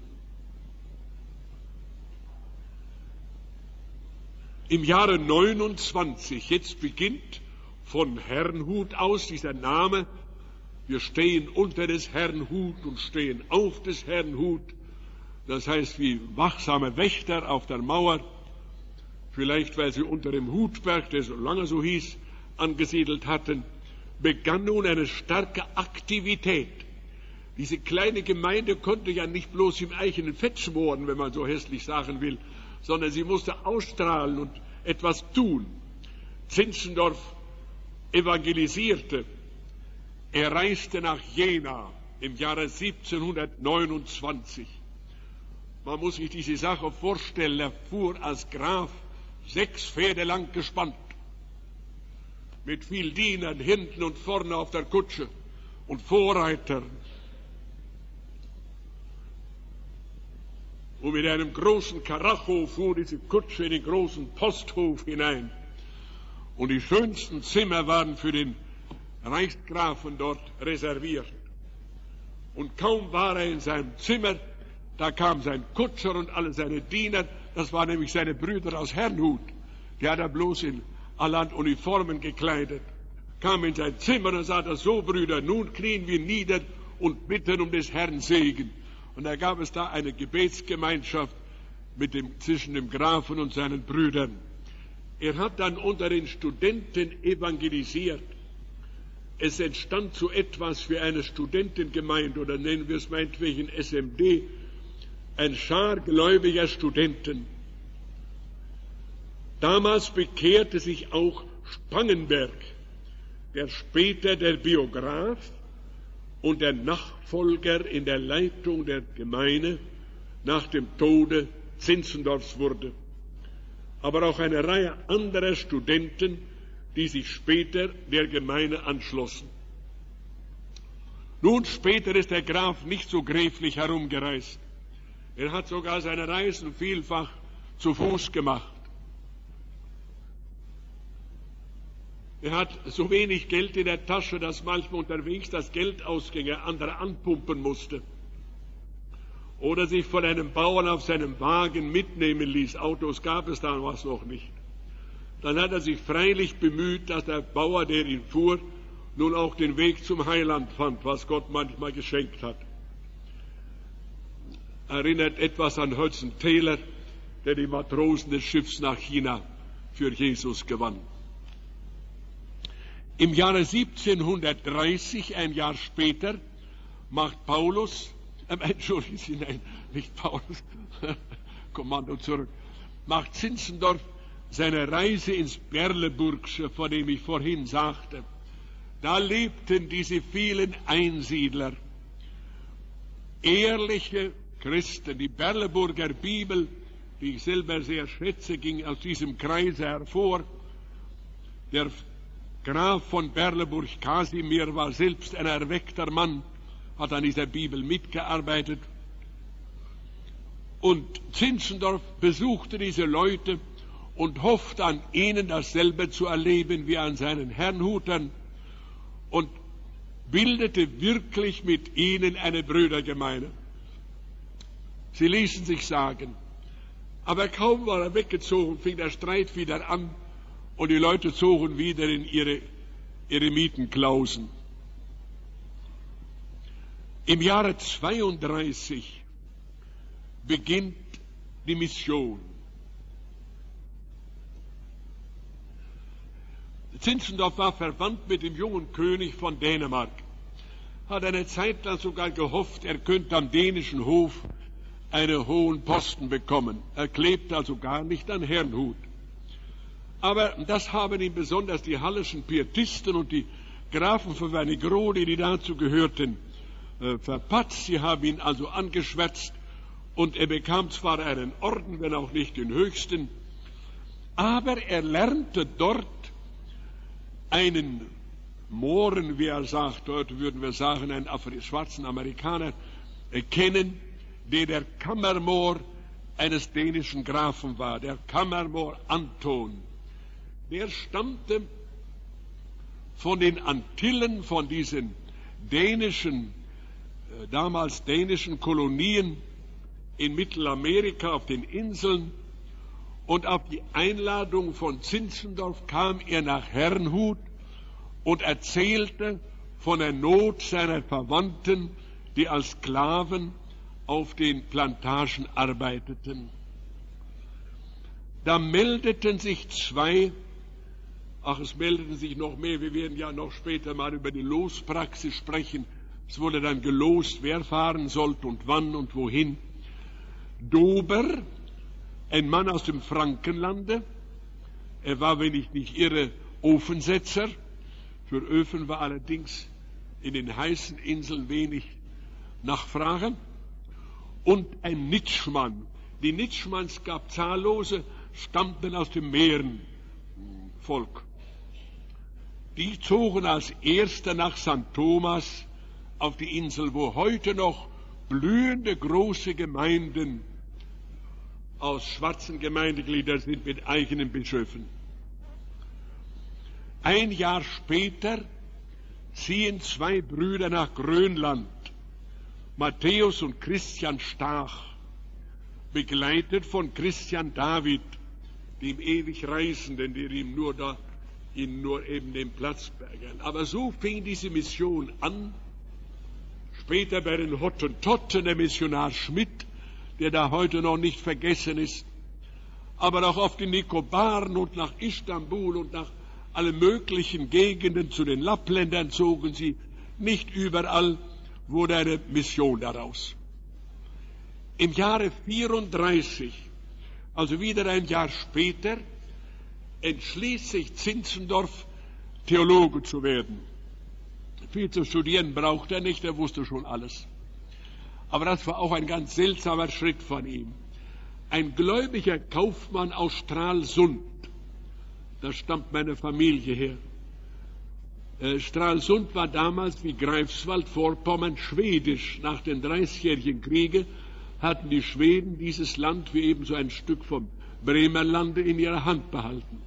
Im Jahre 29, jetzt beginnt von Herrnhut aus dieser Name, wir stehen unter des Herrnhut und stehen auf des Herrnhut, das heißt wie wachsame Wächter auf der Mauer, vielleicht weil sie unter dem Hutberg, der so lange so hieß, angesiedelt hatten, begann nun eine starke Aktivität. Diese kleine Gemeinde konnte ja nicht bloß im eigenen Fett schmoren, wenn man so hässlich sagen will, sondern sie musste ausstrahlen und etwas tun. Zinzendorf evangelisierte. Er reiste nach Jena im Jahre 1729. Man muss sich diese Sache vorstellen, er fuhr als Graf 6 Pferde lang gespannt, mit viel Dienern hinten und vorne auf der Kutsche und Vorreitern. Und mit einem großen Karacho fuhr diese Kutsche in den großen Posthof hinein. Und die schönsten Zimmer waren für den Reichsgrafen dort reserviert. Und kaum war er in seinem Zimmer, da kam sein Kutscher und alle seine Diener, das waren nämlich seine Brüder aus Herrnhut, die hat er bloß in allerhand Uniformen gekleidet, kam in sein Zimmer und sagte, so Brüder, nun knien wir nieder und bitten um des Herrn Segen. Und da gab es da eine Gebetsgemeinschaft zwischen dem Grafen und seinen Brüdern. Er hat dann unter den Studenten evangelisiert. Es entstand so etwas wie eine Studentengemeinde, oder nennen wir es meinetwegen SMD, ein Schar gläubiger Studenten. Damals bekehrte sich auch Spangenberg, der später der Biograf und der Nachfolger in der Leitung der Gemeinde nach dem Tode Zinzendorfs wurde. Aber auch eine Reihe anderer Studenten, die sich später der Gemeinde anschlossen. Nun, später ist der Graf nicht so gräflich herumgereist. Er hat sogar seine Reisen vielfach zu Fuß gemacht. Er hat so wenig Geld in der Tasche, dass manchmal unterwegs das Geld ausging, er andere anpumpen musste. Oder sich von einem Bauern auf seinem Wagen mitnehmen ließ. Autos gab es damals noch nicht. Dann hat er sich freilich bemüht, dass der Bauer, der ihn fuhr, nun auch den Weg zum Heiland fand, was Gott manchmal geschenkt hat. Erinnert etwas an Hudson Taylor, der die Matrosen des Schiffs nach China für Jesus gewann. Im Jahre 1730, ein Jahr später, macht macht Zinzendorf seine Reise ins Berleburgsche, von dem ich vorhin sagte. Da lebten diese vielen Einsiedler, ehrliche Christen. Die Berleburger Bibel, die ich selber sehr schätze, ging aus diesem Kreise hervor. Der Graf von Berleburg, Kasimir, war selbst ein erweckter Mann, hat an dieser Bibel mitgearbeitet. Und Zinzendorf besuchte diese Leute und hoffte an ihnen dasselbe zu erleben wie an seinen Herrnhutern und bildete wirklich mit ihnen eine Brüdergemeinde. Sie ließen sich sagen, aber kaum war er weggezogen, fing der Streit wieder an und die Leute zogen wieder in ihre Mietenklausen. Im Jahre 32 beginnt die Mission. Zinzendorf war verwandt mit dem jungen König von Dänemark, hat eine Zeit lang sogar gehofft, er könnte am dänischen Hof einen hohen Posten bekommen. Er klebte also gar nicht an Herrnhut. Aber das haben ihm besonders die halleschen Pietisten und die Grafen von Wernigerode, die dazu gehörten, verpatzt. Sie haben ihn also angeschwärzt und er bekam zwar einen Orden, wenn auch nicht den höchsten, aber er lernte dort einen Mohren, wie er sagt, heute würden wir sagen, einen schwarzen Amerikaner, kennen, der Kammermohr eines dänischen Grafen war, der Kammermohr Anton. Der stammte von den Antillen, von diesen damals dänischen Kolonien in Mittelamerika auf den Inseln, und auf die Einladung von Zinzendorf kam er nach Herrnhut und erzählte von der Not seiner Verwandten, die als Sklaven auf den Plantagen arbeiteten. Da meldeten sich es meldeten sich noch mehr, wir werden ja noch später mal über die Lospraxis sprechen. Es wurde dann gelost, wer fahren sollte und wann und wohin. Dober, ein Mann aus dem Frankenlande, er war, wenn ich nicht irre, Ofensetzer. Für Öfen war allerdings in den heißen Inseln wenig Nachfrage. Und ein Nitschmann. Die Nitschmanns gab zahllose, stammten aus dem Mährenvolk. Die zogen als Erste nach St. Thomas auf die Insel, wo heute noch blühende große Gemeinden aus schwarzen Gemeindegliedern sind mit eigenen Bischöfen. Ein Jahr später ziehen zwei Brüder nach Grönland, Matthäus und Christian Stach, begleitet von Christian David, dem ewig Reisenden, der ihnen nur eben den Platz bergen. Aber so fing diese Mission an. Später bei den Hottentotten, der Missionar Schmidt, der da heute noch nicht vergessen ist, aber auch auf den Nikobaren und nach Istanbul und nach allen möglichen Gegenden zu den Lappländern zogen sie. Nicht überall wurde eine Mission daraus. Im Jahre 34, also wieder ein Jahr später, entschließt sich Zinzendorf, Theologe zu werden. Viel zu studieren braucht er nicht, er wusste schon alles. Aber das war auch ein ganz seltsamer Schritt von ihm. Ein gläubiger Kaufmann aus Stralsund, da stammt meine Familie her. Stralsund war damals wie Greifswald, Vorpommern, schwedisch. Nach den 30-jährigen Kriege hatten die Schweden dieses Land wie ebenso ein Stück vom Bremerlande in ihrer Hand behalten.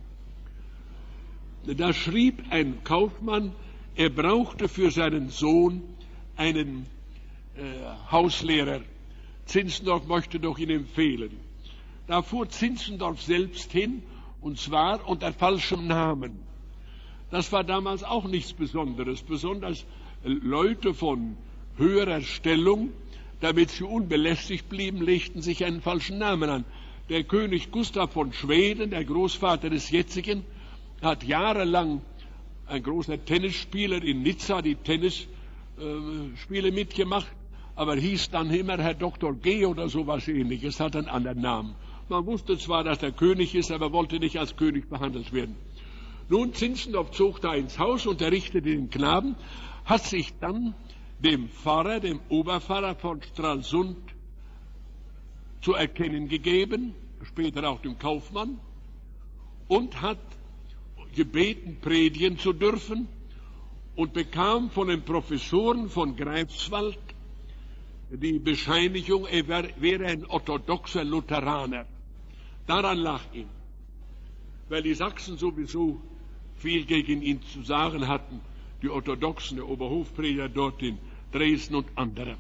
Da schrieb ein Kaufmann, er brauchte für seinen Sohn einen Hauslehrer. Zinzendorf möchte doch ihn empfehlen. Da fuhr Zinzendorf selbst hin, und zwar unter falschem Namen. Das war damals auch nichts Besonderes. Besonders Leute von höherer Stellung, damit sie unbelästigt blieben, legten sich einen falschen Namen an. Der König Gustav von Schweden, der Großvater des jetzigen, hat jahrelang, ein großer Tennisspieler in Nizza, die Tennisspiele mitgemacht, aber hieß dann immer Herr Dr. G. oder sowas Ähnliches, hat einen anderen Namen. Man wusste zwar, dass er König ist, aber wollte nicht als König behandelt werden. Nun, Zinzendorf zog da ins Haus, unterrichtete den Knaben, hat sich dann dem Pfarrer, dem Oberpfarrer von Stralsund zu erkennen gegeben, später auch dem Kaufmann, und hat gebeten, predigen zu dürfen, und bekam von den Professoren von Greifswald die Bescheinigung, er wäre ein orthodoxer Lutheraner. Daran lag ihm, weil die Sachsen sowieso viel gegen ihn zu sagen hatten, die Orthodoxen, der Oberhofprediger dort in Dresden und andere.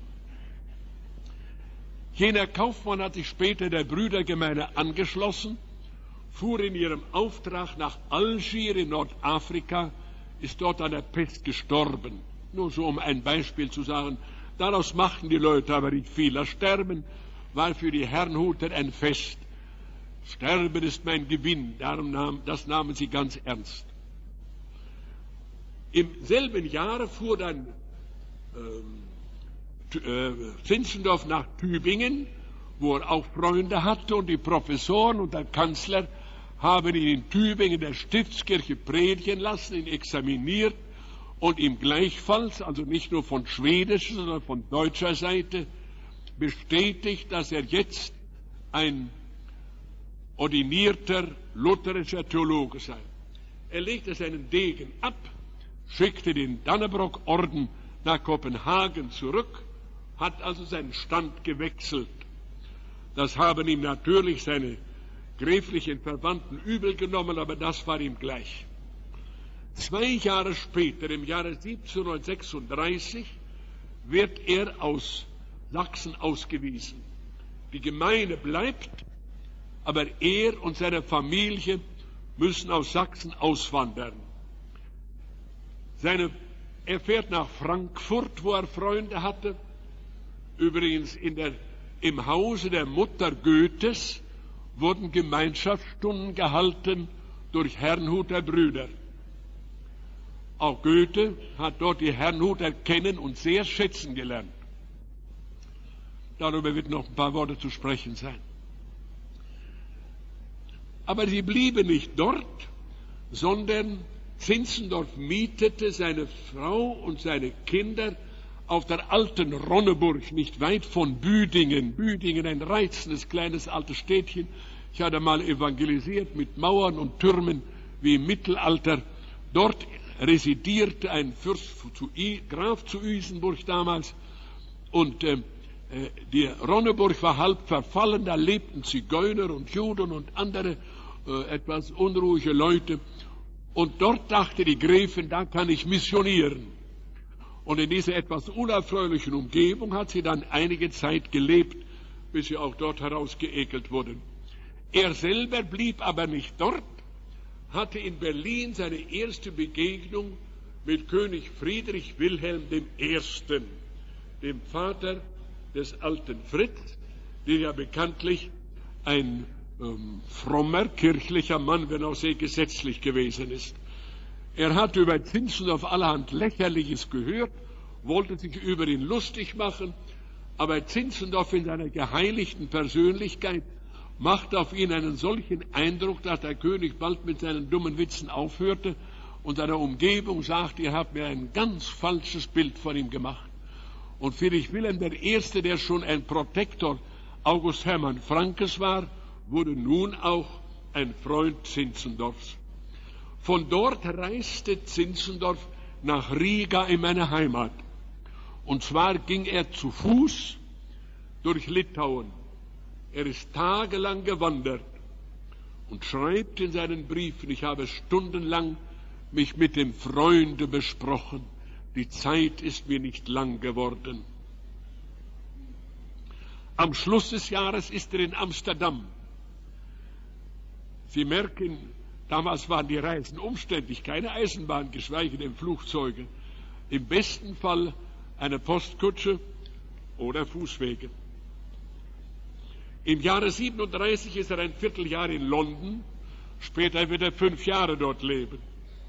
Jener Kaufmann hat sich später der Brüdergemeine angeschlossen, fuhr in ihrem Auftrag nach Algier in Nordafrika, ist dort an der Pest gestorben. Nur so, um ein Beispiel zu sagen. Daraus machten die Leute aber nicht viel. Das Sterben war für die Herrnhuter ein Fest. Sterben ist mein Gewinn, das nahmen sie ganz ernst. Im selben Jahre fuhr dann Zinzendorf nach Tübingen, wo er auch Freunde hatte, und die Professoren und der Kanzler haben ihn in Tübingen in der Stiftskirche predigen lassen, ihn examiniert und ihm gleichfalls, also nicht nur von schwedischer, sondern von deutscher Seite, bestätigt, dass er jetzt ein ordinierter lutherischer Theologe sei. Er legte seinen Degen ab, schickte den Dannebrog-Orden nach Kopenhagen zurück, hat also seinen Stand gewechselt. Das haben ihm natürlich seine gräflichen Verwandten übel genommen, aber das war ihm gleich. 2 Jahre später, im Jahre 1736, wird er aus Sachsen ausgewiesen. Die Gemeinde bleibt, aber er und seine Familie müssen aus Sachsen auswandern. Er fährt nach Frankfurt, wo er Freunde hatte, übrigens im Hause der Mutter Goethes wurden Gemeinschaftsstunden gehalten durch Herrnhuter Brüder. Auch Goethe hat dort die Herrnhuter kennen und sehr schätzen gelernt. Darüber wird noch ein paar Worte zu sprechen sein. Aber sie blieben nicht dort, sondern Zinzendorf mietete seine Frau und seine Kinder auf der alten Ronneburg, nicht weit von Büdingen. Büdingen, ein reizendes kleines altes Städtchen. Ich hatte mal evangelisiert mit Mauern und Türmen wie im Mittelalter. Dort residierte ein Fürst Graf zu Isenburg damals, und die Ronneburg war halb verfallen, da lebten Zigeuner und Juden und andere etwas unruhige Leute, und dort dachte die Gräfin, da kann ich missionieren. Und in dieser etwas unerfreulichen Umgebung hat sie dann einige Zeit gelebt, bis sie auch dort herausgeekelt wurde. Er selber blieb aber nicht dort, hatte in Berlin seine erste Begegnung mit König Friedrich Wilhelm I., dem Vater des alten Fritz, der ja bekanntlich ein frommer kirchlicher Mann, wenn auch sehr gesetzlich gewesen ist. Er hatte über Zinzendorf allerhand Lächerliches gehört, wollte sich über ihn lustig machen, aber Zinzendorf in seiner geheiligten Persönlichkeit machte auf ihn einen solchen Eindruck, dass der König bald mit seinen dummen Witzen aufhörte und seiner Umgebung sagte, ihr habt mir ein ganz falsches Bild von ihm gemacht. Und Friedrich Wilhelm I., der schon ein Protektor August Hermann Frankes war, wurde nun auch ein Freund Zinzendorfs. Von dort reiste Zinzendorf nach Riga in meine Heimat. Und zwar ging er zu Fuß durch Litauen. Er ist tagelang gewandert und schreibt in seinen Briefen, ich habe stundenlang mich mit dem Freunde besprochen. Die Zeit ist mir nicht lang geworden. Am Schluss des Jahres ist er in Amsterdam. Sie merken, damals waren die Reisen umständlich, keine Eisenbahn, geschweige denn Flugzeuge. Im besten Fall eine Postkutsche oder Fußwege. Im Jahre 37 ist er ein Vierteljahr in London, später wird er 5 Jahre dort leben.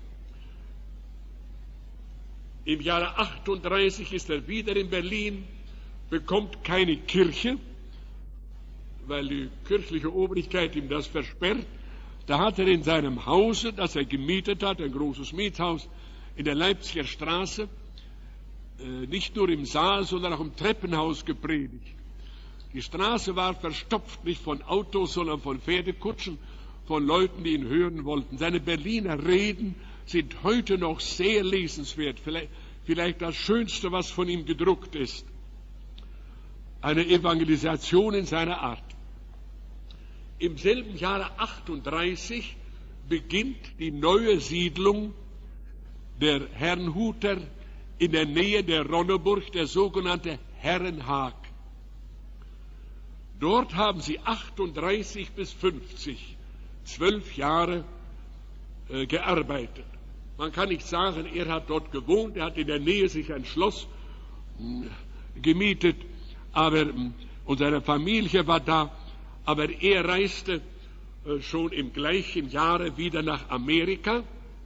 Im Jahre 38 ist er wieder in Berlin, bekommt keine Kirche, weil die kirchliche Obrigkeit ihm das versperrt. Da hat er in seinem Hause, das er gemietet hat, ein großes Mietshaus in der Leipziger Straße, nicht nur im Saal, sondern auch im Treppenhaus gepredigt. Die Straße war verstopft, nicht von Autos, sondern von Pferdekutschen, von Leuten, die ihn hören wollten. Seine Berliner Reden sind heute noch sehr lesenswert, vielleicht das Schönste, was von ihm gedruckt ist. eine Evangelisation in seiner Art. Im selben Jahre 38 beginnt die neue Siedlung der Herrnhuter in der Nähe der Ronneburg, der sogenannte Herrenhag. Dort haben sie 38 bis 50, 12 Jahre gearbeitet. Man kann nicht sagen, er hat dort gewohnt, er hat in der Nähe sich ein Schloss gemietet, und seine Familie war da, aber er reiste schon im gleichen Jahre wieder nach Amerika,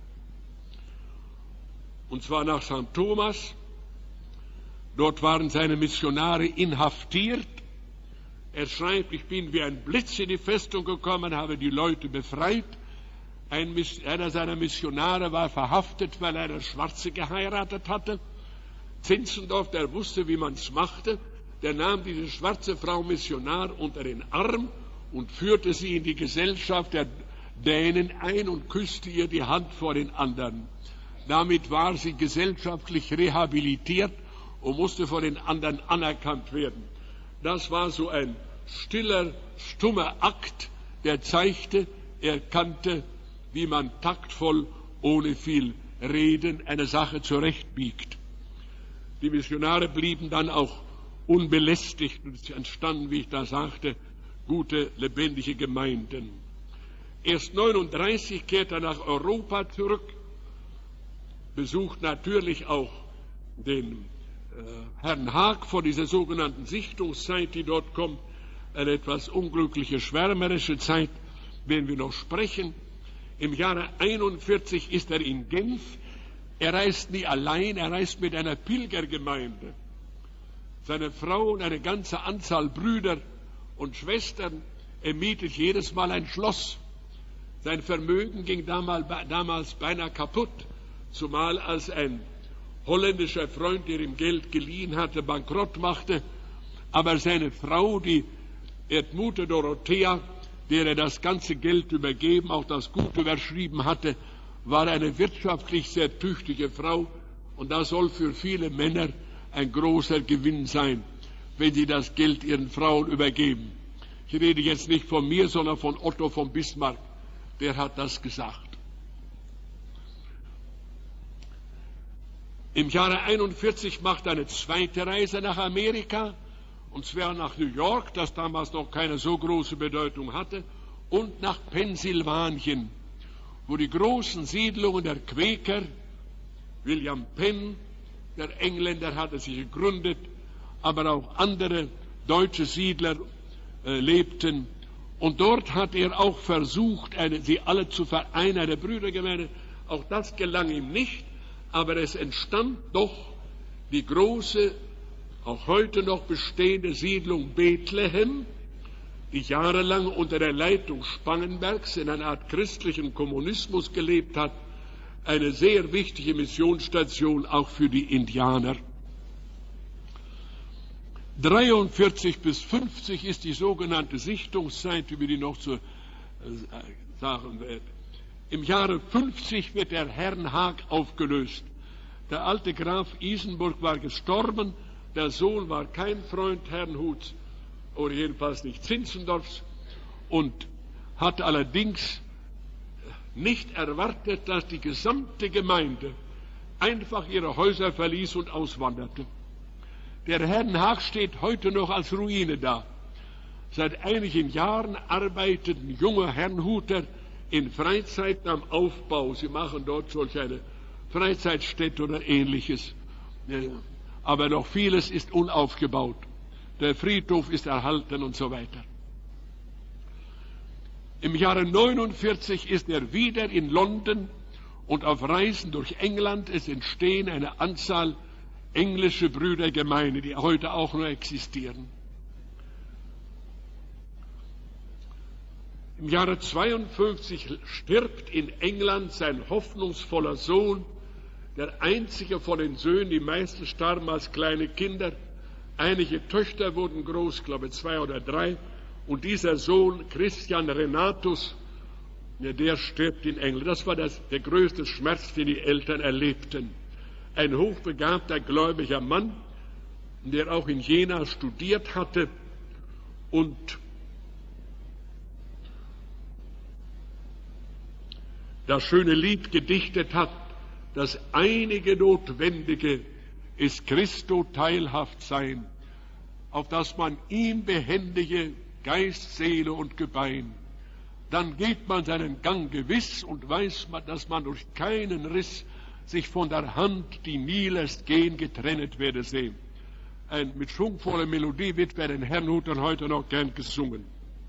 und zwar nach St. Thomas. Dort waren seine Missionare inhaftiert. Er schreibt, ich bin wie ein Blitz in die Festung gekommen, habe die Leute befreit. Einer seiner Missionare war verhaftet, weil er eine Schwarze geheiratet hatte. Zinzendorf, der wusste, wie man es machte, der nahm diese schwarze Frau Missionar unter den Arm und führte sie in die Gesellschaft der Dänen ein und küsste ihr die Hand vor den anderen. Damit war sie gesellschaftlich rehabilitiert und musste von den anderen anerkannt werden. Das war so ein stiller, stummer Akt, der zeigte, er kannte, wie man taktvoll, ohne viel Reden, eine Sache zurechtbiegt. Die Missionare blieben dann auch unbelästigt und es entstanden, wie ich da sagte, gute, lebendige Gemeinden. Erst 1939 kehrt er nach Europa zurück, besucht natürlich auch den Herrn Haag vor dieser sogenannten Sichtungszeit, die dort kommt, eine etwas unglückliche, schwärmerische Zeit, wenn wir noch sprechen. Im Jahre 41 ist er in Genf. Er reist nie allein, er reist mit einer Pilgergemeinde. Seine Frau und eine ganze Anzahl Brüder und Schwestern, er mietet jedes Mal ein Schloss. Sein Vermögen ging damals beinahe kaputt, zumal als ein holländischer Freund, der ihm Geld geliehen hatte, bankrott machte. Aber seine Frau, die Edmute Dorothea, der er das ganze Geld übergeben, auch das Gut überschrieben hatte, war eine wirtschaftlich sehr tüchtige Frau. Und das soll für viele Männer ein großer Gewinn sein, wenn sie das Geld ihren Frauen übergeben. Ich rede jetzt nicht von mir, sondern von Otto von Bismarck. Der hat das gesagt. Im Jahre 41 macht er eine zweite Reise nach Amerika, und zwar nach New York, das damals noch keine so große Bedeutung hatte, und nach Pennsylvanien, wo die großen Siedlungen der Quäker, William Penn, der Engländer, hatte sich gegründet, aber auch andere deutsche Siedler lebten. Und dort hat er auch versucht, sie alle zu vereinen, eine Brüdergemeinde. Auch das gelang ihm nicht. Aber es entstand doch die große, auch heute noch bestehende Siedlung Bethlehem, die jahrelang unter der Leitung Spangenbergs in einer Art christlichen Kommunismus gelebt hat, eine sehr wichtige Missionsstation auch für die Indianer. 43 bis 50 ist die sogenannte Sichtungszeit, über die noch zu sagen werde. Im Jahre 50 wird der Herrenhag aufgelöst. Der alte Graf Isenburg war gestorben, der Sohn war kein Freund Herrnhuts, oder jedenfalls nicht Zinzendorfs, und hat allerdings nicht erwartet, dass die gesamte Gemeinde einfach ihre Häuser verließ und auswanderte. Der Herrenhag steht heute noch als Ruine da. Seit einigen Jahren arbeiteten junge Herrnhuter in Freizeiten am Aufbau. Sie machen dort solch eine Freizeitstätte oder Ähnliches. Aber noch vieles ist unaufgebaut. Der Friedhof ist erhalten und so weiter. Im Jahre 49 ist er wieder in London und auf Reisen durch England. Es entstehen eine Anzahl englische Brüdergemeinden, die heute auch noch existieren. Im Jahre 52 stirbt in England sein hoffnungsvoller Sohn, der einzige von den Söhnen, die meisten starben als kleine Kinder. Einige Töchter wurden groß, glaube 2 oder 3. Und dieser Sohn, Christian Renatus, der stirbt in England. Das war der größte Schmerz, den die Eltern erlebten. Ein hochbegabter, gläubiger Mann, der auch in Jena studiert hatte und das schöne Lied gedichtet hat, das einige Notwendige ist Christo teilhaft sein, auf das man ihm behändige Geist, Seele und Gebein. Dann geht man seinen Gang gewiss und weiß, dass man durch keinen Riss sich von der Hand, die nie lässt gehen, getrennt werde sehen. Mit schwungvoller Melodie wird bei den Herrnhutern heute noch gern gesungen.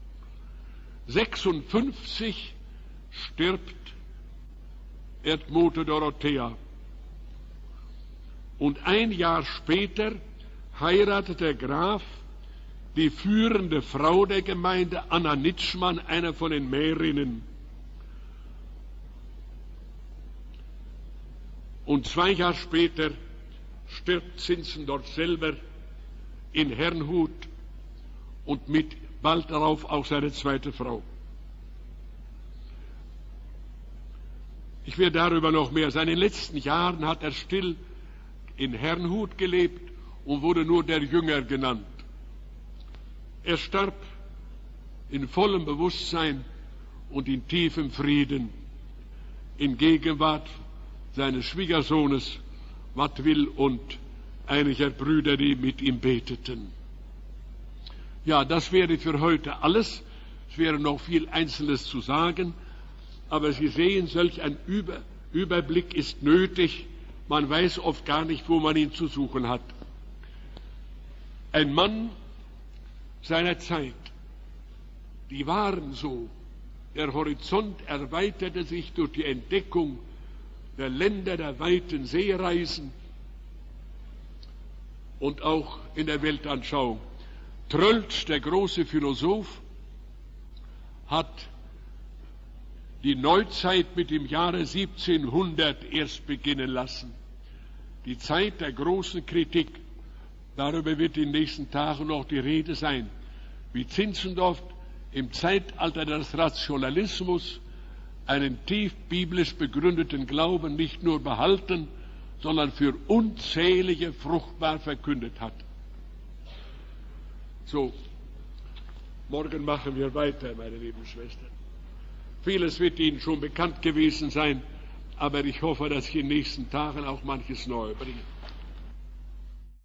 56 stirbt Erdmute Dorothea. Und ein Jahr später heiratet der Graf die führende Frau der Gemeinde, Anna Nitschmann, einer von den Mährinnen. Und 2 Jahre später stirbt Zinzendorf selber in Herrnhut und bald darauf auch seine zweite Frau. Ich will darüber noch mehr sagen. In den letzten Jahren hat er still in Herrnhut gelebt und wurde nur der Jünger genannt. Er starb in vollem Bewusstsein und in tiefem Frieden in Gegenwart seines Schwiegersohnes Wattwill und einiger Brüder, die mit ihm beteten. Ja, das wäre für heute alles. Es wäre noch viel Einzelnes zu sagen, aber Sie sehen, solch ein Überblick ist nötig. Man weiß oft gar nicht, wo man ihn zu suchen hat. Ein Mann seiner Zeit, die waren so. Der Horizont erweiterte sich durch die Entdeckung der Länder der weiten Seereisen und auch in der Weltanschauung. Tröltsch, der große Philosoph, hat die Neuzeit mit dem Jahre 1700 erst beginnen lassen. Die Zeit der großen Kritik. Darüber wird in den nächsten Tagen noch die Rede sein, wie Zinzendorf im Zeitalter des Rationalismus einen tief biblisch begründeten Glauben nicht nur behalten, sondern für unzählige fruchtbar verkündet hat. So, morgen machen wir weiter, meine lieben Schwestern. Vieles wird Ihnen schon bekannt gewesen sein, aber ich hoffe, dass ich in den nächsten Tagen auch manches Neue bringe.